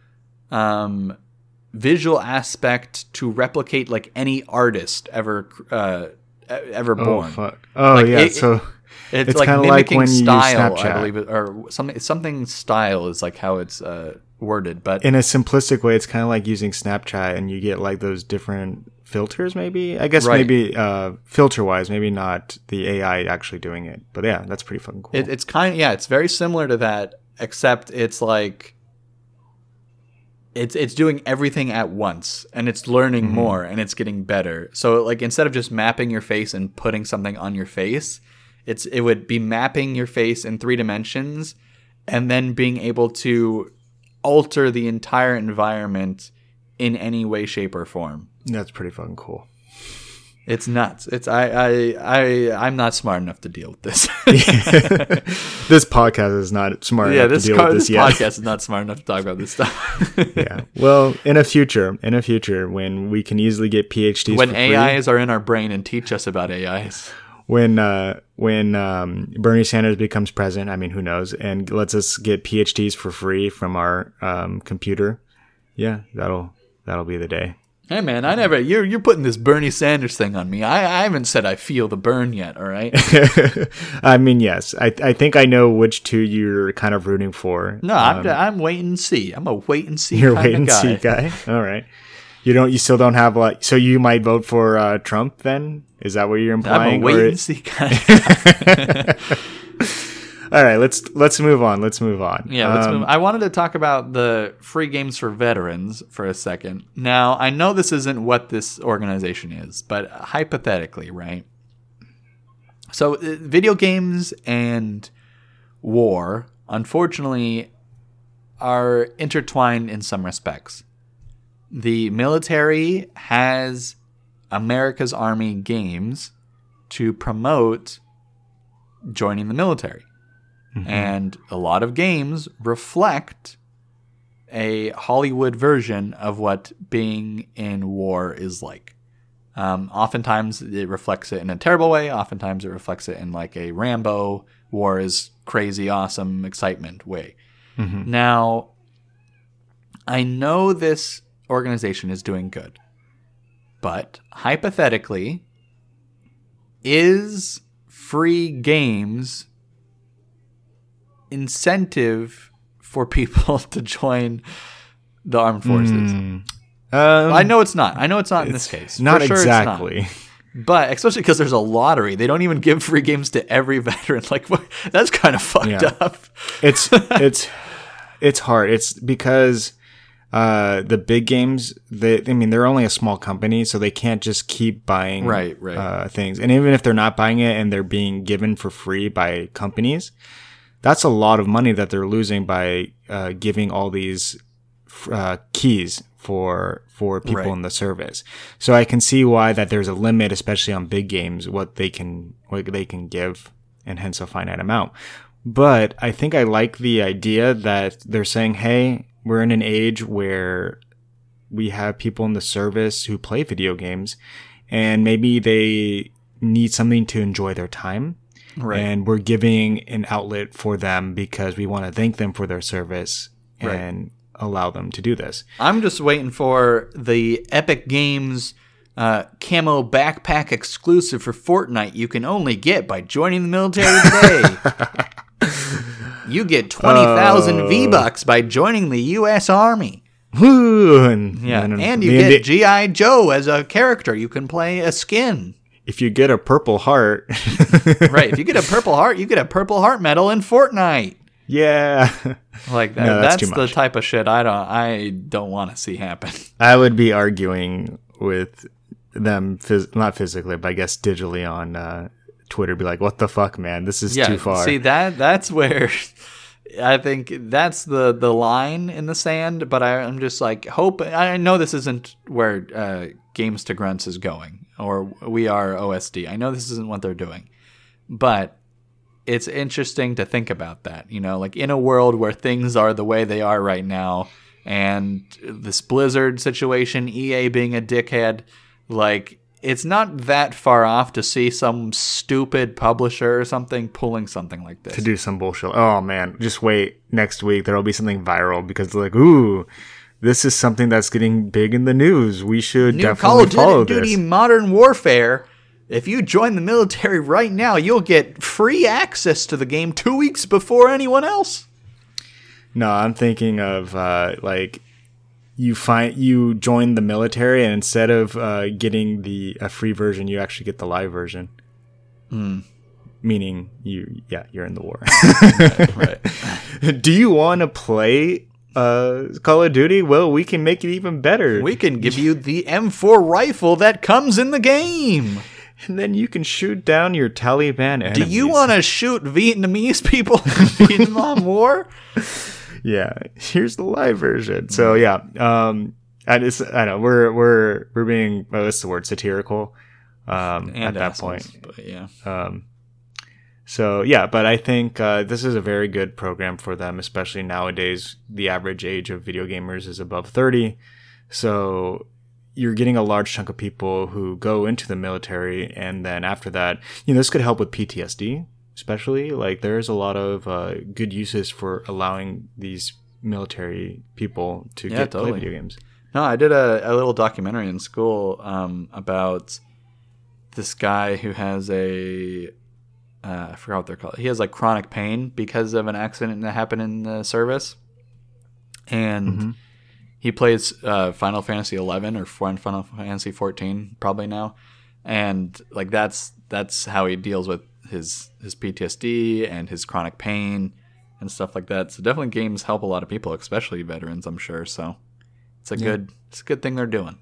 aspect to replicate like any artist ever born. Oh fuck! Oh like yeah, so it's like mimicking like when style, I believe, or something style is like how it's worded. But in a simplistic way, it's kind of like using Snapchat, and you get like those different filters. Maybe I guess maybe filter wise, maybe not the AI actually doing it, but yeah, that's pretty fucking cool. It's kind of it's very similar to that. Except it's like it's doing everything at once, and it's learning more, and it's getting better. So like instead of just mapping your face and putting something on your face, it would be mapping your face in 3 dimensions and then being able to alter the entire environment in any way, shape, or form. That's pretty fucking cool. It's nuts. I'm not smart enough to deal with this. This podcast is not smart enough to deal with this yet. This podcast is not smart enough to talk about this stuff. Yeah. Well, in a future when we can easily get PhDs when for free, AIs are in our brain and teach us about AIs. when Bernie Sanders becomes president, I mean, who knows, and lets us get PhDs for free from our computer, yeah, that'll be the day. Hey man, you're putting this Bernie Sanders thing on me. I haven't said I feel the burn yet, all right? I mean, yes. I think I know which two you're kind of rooting for. No, I'm wait and see. I'm a wait and see you're kind wait of and guy. see guy. All right. You still don't have so you might vote for Trump then? Is that what you're implying? I'm a wait and see kind of guy. All right, let's move on. Yeah, let's move. I wanted to talk about the free games for veterans for a second. Now, I know this isn't what this organization is, but hypothetically, right? So, video games and war, unfortunately, are intertwined in some respects. The military has America's Army games to promote joining the military. Mm-hmm. And a lot of games reflect a Hollywood version of what being in war is like. Oftentimes it reflects it in a terrible way. Oftentimes it reflects it in like a Rambo, war is crazy, awesome, excitement way. Mm-hmm. Now, I know this organization is doing good, but hypothetically, is free games incentive for people to join the armed forces? I know it's not. In this case. Not for sure exactly. It's not. But especially because there's a lottery. They don't even give free games to every veteran. Like, that's kind of fucked up. It's hard. It's because the big games, they're only a small company, so they can't just keep buying things. And even if they're not buying it and they're being given for free by companies, that's a lot of money that they're losing by giving all these keys for people in the service. So I can see why that there's a limit, especially on big games, what they can give, and hence a finite amount. But I think I like the idea that they're saying, hey, we're in an age where we have people in the service who play video games, and maybe they need something to enjoy their time. Right. And we're giving an outlet for them because we want to thank them for their service and allow them to do this. I'm just waiting for the Epic Games camo backpack exclusive for Fortnite you can only get by joining the military today. You get 20,000 V-Bucks by joining the U.S. Army. And you get G.I. Joe as a character. You can play a skin. If you get a purple heart. Right. If you get a purple heart, you get a purple heart medal in Fortnite. Yeah. Like that. No, that's the type of shit I don't want to see happen. I would be arguing with them, not physically, but I guess digitally on Twitter, be like, what the fuck, man? This is too far. See, that's where I think that's the line in the sand, but I'm just like, I know this isn't where Games to Grunts is going, or we are OSD. I know this isn't what they're doing, but it's interesting to think about that, like in a world where things are the way they are right now, and this Blizzard situation, EA being a dickhead, like it's not that far off to see some stupid publisher or something pulling something like this. To do some bullshit. Oh man, just wait. Next week there'll be something viral because they're like, ooh, this is something that's getting big in the news. We should definitely follow this. Call of Duty Modern Warfare. If you join the military right now, you'll get free access to the game 2 weeks before anyone else. No, I'm thinking of you join the military, and instead of getting a free version, you actually get the live version. Meaning you're in the war. Right. Do you want to play Call of Duty? Well, we can make it even better. We can give you the M4 rifle that comes in the game. And then you can shoot down your Taliban enemies. Do you want to shoot Vietnamese people in Vietnam War? Yeah, here's the live version. So yeah, I know we're being, what's the word, satirical at that point. But yeah. So yeah, but I think this is a very good program for them, especially nowadays. The average age of video gamers is above 30, so you're getting a large chunk of people who go into the military, and then after that, this could help with PTSD, especially. Like, there's a lot of good uses for allowing these military people to play video games. No, I did a little documentary in school about this guy who has I forgot what they're called. He has like chronic pain because of an accident that happened in the service. And he plays Final Fantasy 11 or Final Fantasy 14 probably now. And like that's how he deals with his PTSD and his chronic pain and stuff like that. So definitely games help a lot of people, especially veterans, I'm sure. So it's a good thing they're doing.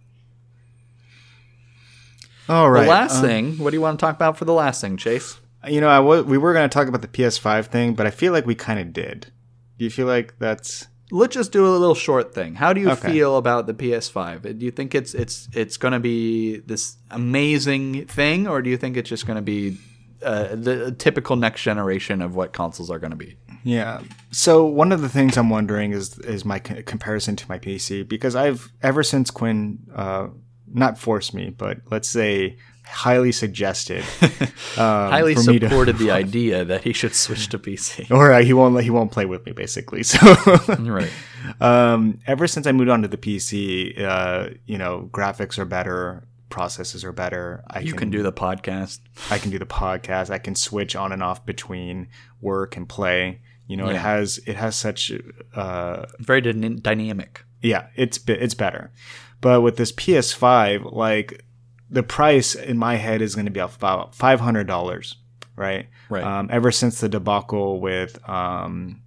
All right. The last thing, what do you want to talk about for the last thing, Chase? We were going to talk about the PS5 thing, but I feel like we kind of did. Do you feel like that's... Let's just do a little short thing. How do you feel about the PS5? Do you think it's going to be this amazing thing, or do you think it's just going to be the typical next generation of what consoles are going to be? Yeah. So one of the things I'm wondering is my comparison to my PC, because I've ever since Quinn not forced me, but let's say highly suggested, highly supported the idea that he should switch to PC, or he won't play with me, basically. So right. Ever since I moved on to the PC, graphics are better, processes are better. You can do the podcast. I can do the podcast. I can switch on and off between work and play. It has such very dynamic. Yeah, it's better. But with this PS5, like, the price in my head is going to be about $500, right? Right. Ever since the debacle with the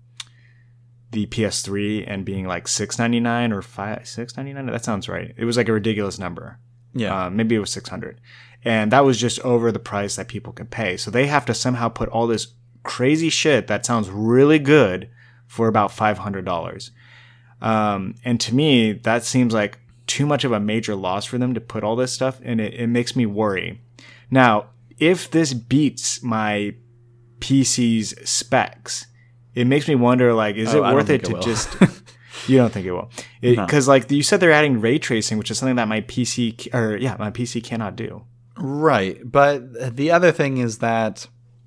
PS3 and being like $699 or $699, that sounds right. It was like a ridiculous number. Yeah. Maybe it was $600, and that was just over the price that people can pay. So they have to somehow put all this crazy shit that sounds really good for about $500. And to me, that seems like too much of a major loss for them to put all this stuff, and it makes me worry. Now, if this beats my PC's specs, it makes me wonder, like, is it worth it to just... You don't think it will? Because, like, you said they're adding ray tracing, which is something that my PC cannot do. Right. But the other thing is that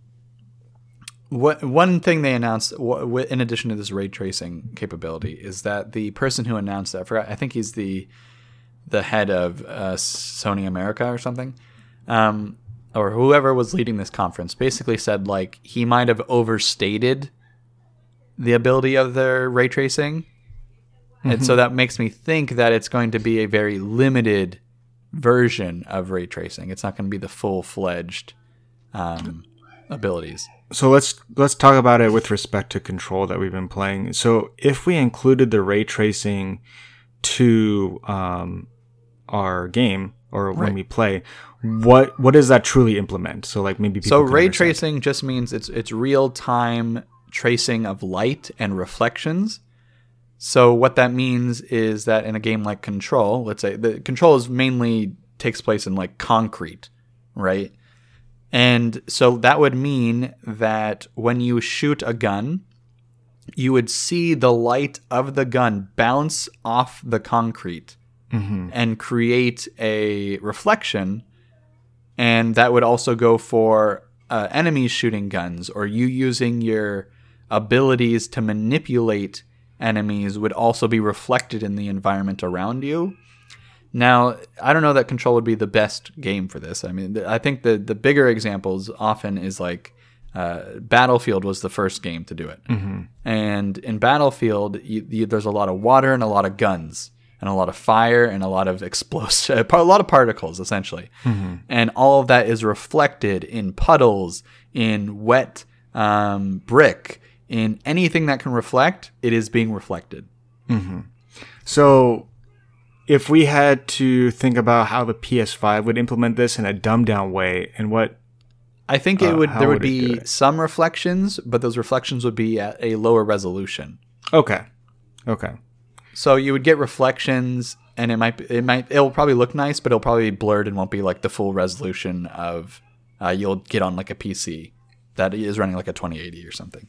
one thing they announced, in addition to this ray tracing capability, is that the person who announced that, I think he's the head of Sony America or something, or whoever was leading this conference, basically said, like, he might have overstated the ability of their ray tracing. And so that makes me think that it's going to be a very limited version of ray tracing. It's not going to be the full-fledged abilities. So let's talk about it with respect to Control that we've been playing. So if we included the ray tracing to our game, or when we play, what does that truly implement? So, like, maybe people ray tracing just means it's real-time tracing of light and reflections. So what that means is that in a game like Control, let's say the Control mainly takes place in, like, concrete, right? And so that would mean that when you shoot a gun, you would see the light of the gun bounce off the concrete and create a reflection. And that would also go for enemies shooting guns, or you using your abilities to manipulate enemies would also be reflected in the environment around you. Now, I don't know that Control would be the best game for this. I mean, I think the bigger examples often is like Battlefield was the first game to do it. And in Battlefield, there's a lot of water and a lot of guns and a lot of fire and a lot of explosive, a lot of particles, essentially. And all of that is reflected in puddles, in wet brick, in anything that can reflect. It is being reflected. So if we had to think about how the PS5 would implement this in a dumbed down way, and what I think there would be some reflections, but those reflections would be at a lower resolution. Okay. So you would get reflections, and it'll probably look nice, but it'll probably be blurred and won't be like the full resolution of you'll get on like a PC that is running like a 2080 or something.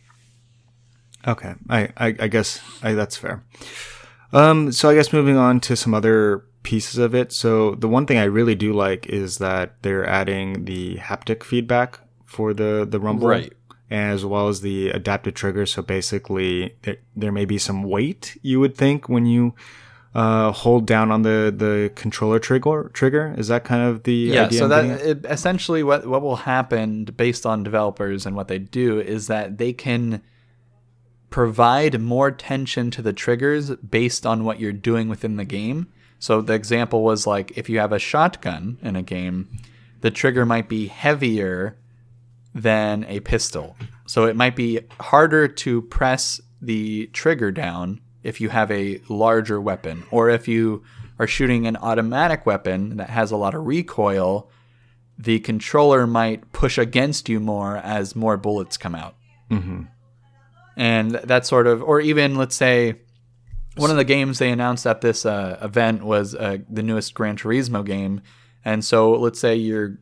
Okay, I guess that's fair. So I guess moving on to some other pieces of it. So the one thing I really do like is that they're adding the haptic feedback for the rumble, Right. as well as the adaptive trigger. So basically, there may be some weight, you would think, when you hold down on the controller trigger. Is that kind of the idea? So that essentially what will happen based on developers and what they do is that they can provide more tension to the triggers based on what you're doing within the game. So the example was like if you have a shotgun in a game, the trigger might be heavier than a pistol. So it might be harder to press the trigger down if you have a larger weapon, or if you are shooting an automatic weapon that has a lot of recoil, the controller might push against you more as more bullets come out. Mm-hmm. And that sort of, or even let's say one of the games they announced at this event was the newest Gran Turismo game. And so let's say your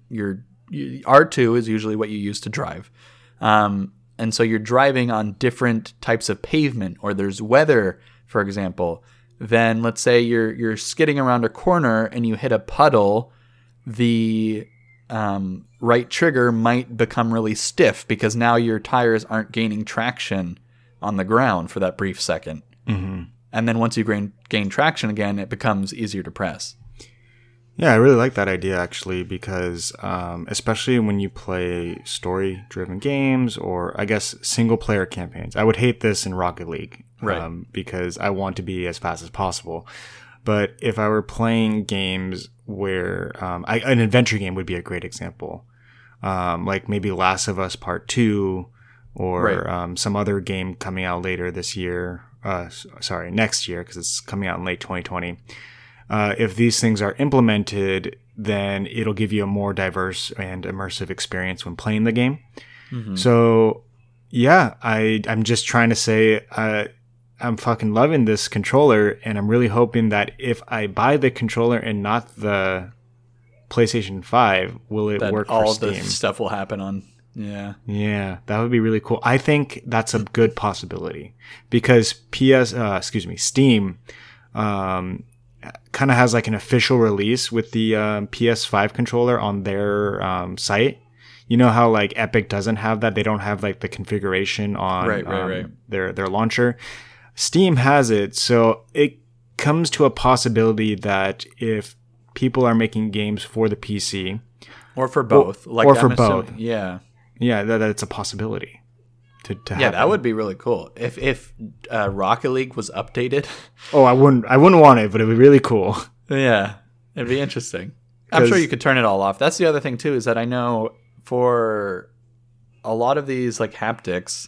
R2 is usually what you use to drive. And so you're driving on different types of pavement, or there's weather, for example. Then let's say you're skidding around a corner and you hit a puddle, the right trigger might become really stiff because now your tires aren't gaining traction on the ground for that brief second. Mm-hmm. And then once you gain traction again, it becomes easier to press. Yeah, I really like that idea, actually, because especially when you play story-driven games or, I guess, single-player campaigns. I would hate this in Rocket League, right? Because I want to be as fast as possible. But if I were playing games where an adventure game would be a great example, like maybe Last of Us Part 2 or some other game coming out later this year. Next year, because it's coming out in late 2020. If these things are implemented, then it'll give you a more diverse and immersive experience when playing the game. Mm-hmm. So, yeah, I'm just trying to say I'm fucking loving this controller, and I'm really hoping that if I buy the controller and not the PlayStation 5, will it work for Steam? All the stuff will happen on... Yeah, that would be really cool. I think that's a good possibility because Steam kind of has like an official release with the PS5 controller on their site. You know how like Epic doesn't have that? They don't have like the configuration on their launcher. Steam has it, so it comes to a possibility that if people are making games for the PC or for both, both, yeah, that's a possibility to happen. Yeah, that would be really cool if Rocket League was updated. Oh, I wouldn't want it, but it would be really cool. Yeah, it'd be interesting. I'm sure you could turn it all off. That's the other thing too, is that I know for a lot of these like haptics,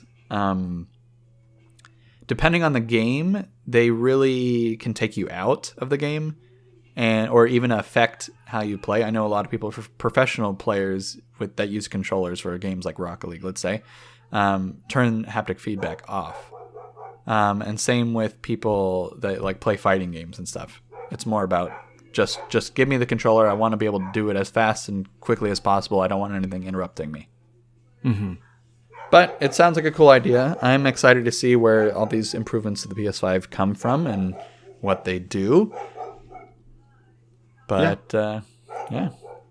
depending on the game, they really can take you out of the game or even affect how you play. I know a lot of people, professional players that use controllers for games like Rocket League, let's say, turn haptic feedback off. And same with people that like play fighting games and stuff. It's more about just give me the controller. I want to be able to do it as fast and quickly as possible. I don't want anything interrupting me. Mm-hmm. But it sounds like a cool idea. I'm excited to see where all these improvements to the PS5 come from and what they do. But, yeah.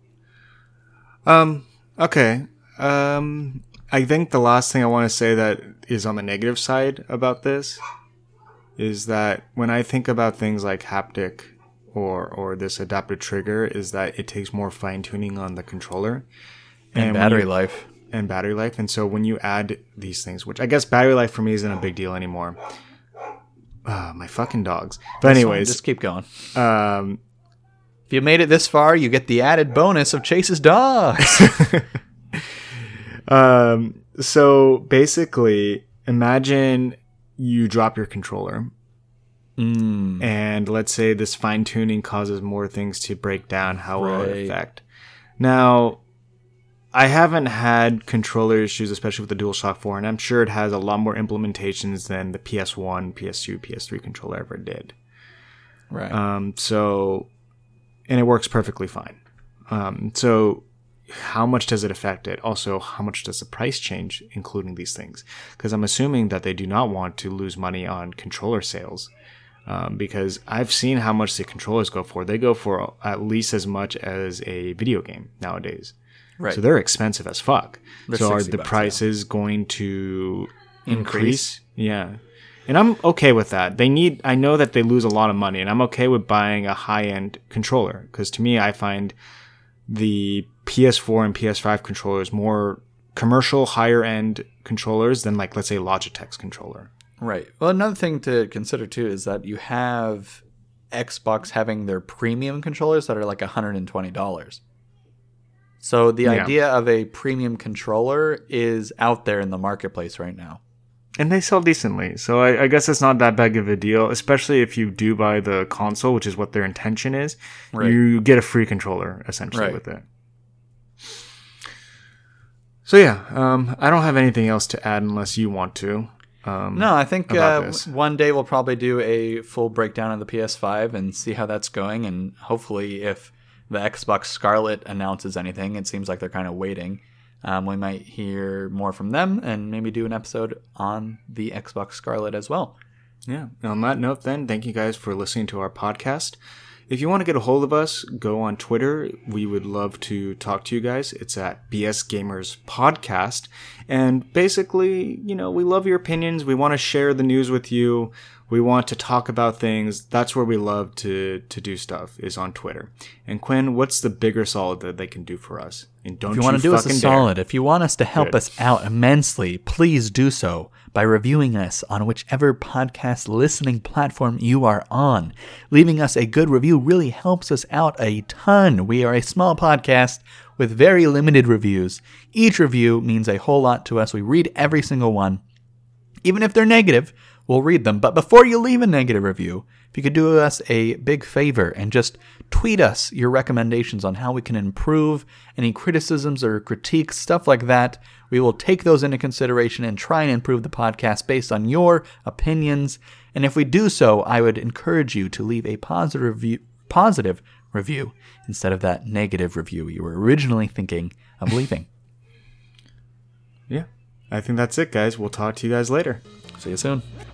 Okay. I think the last thing I want to say that is on the negative side about this is that when I think about things like haptic or this adaptive trigger, is that it takes more fine-tuning on the controller. And battery life. And so when you add these things, which I guess battery life for me isn't a big deal anymore. My fucking dogs. But anyways. Just keep going. If you made it this far, you get the added bonus of Chase's dogs. So basically, imagine you drop your controller. And let's say this fine-tuning causes more things to break down. How will it affect? Now, I haven't had controller issues, especially with the DualShock 4, and I'm sure it has a lot more implementations than the PS1, PS2, PS3 controller ever did. Right. And it works perfectly fine. So how much does it affect it? Also, how much does the price change, including these things? Because I'm assuming that they do not want to lose money on controller sales. because I've seen how much the controllers go for. They go for at least as much as a video game nowadays. Right. So they're expensive as fuck. They're so are $60, the prices going to Increase? Yeah. And I'm okay with that. I know that they lose a lot of money, and I'm okay with buying a high-end controller, because to me, I find the PS4 and PS5 controllers more commercial, higher-end controllers than, like, let's say, Logitech's controller. Right. Well, another thing to consider, too, is that you have Xbox having their premium controllers that are like $120. So the idea of a premium controller is out there in the marketplace right now. And they sell decently, so I guess it's not that big of a deal, especially if you do buy the console, which is what their intention is. Right. You get a free controller, essentially, Right. with it. So yeah, I don't have anything else to add unless you want to. No, I think about this. one day we'll probably do a full breakdown of the PS5 and see how that's going, and hopefully if the Xbox Scarlet announces anything, it seems like they're kind of waiting. We might hear more from them and maybe do an episode on the Xbox Scarlet as well. Yeah. On that note, then, thank you guys for listening to our podcast. If you want to get a hold of us, go on Twitter. We would love to talk to you guys. It's at BS Gamers Podcast. And basically, we love your opinions. We want to share the news with you. We want to talk about things. That's where we love to do stuff, is on Twitter. And Quinn, what's the bigger solid that they can do for us? And don't If you want to do us a fucking solid, dare. if you want us to help Good. us out immensely, please do so by reviewing us on whichever podcast listening platform you are on. Leaving us a good review really helps us out a ton. We are a small podcast with very limited reviews. Each review means a whole lot to us. We read every single one. Even if they're negative, we'll read them. But before you leave a negative review, if you could do us a big favor and just tweet us your recommendations on how we can improve, any criticisms or critiques, stuff like that, we will take those into consideration and try and improve the podcast based on your opinions. And if we do so, I would encourage you to leave a positive review instead of that negative review you were originally thinking of leaving. Yeah. I think that's it, guys. We'll talk to you guys later. See you soon.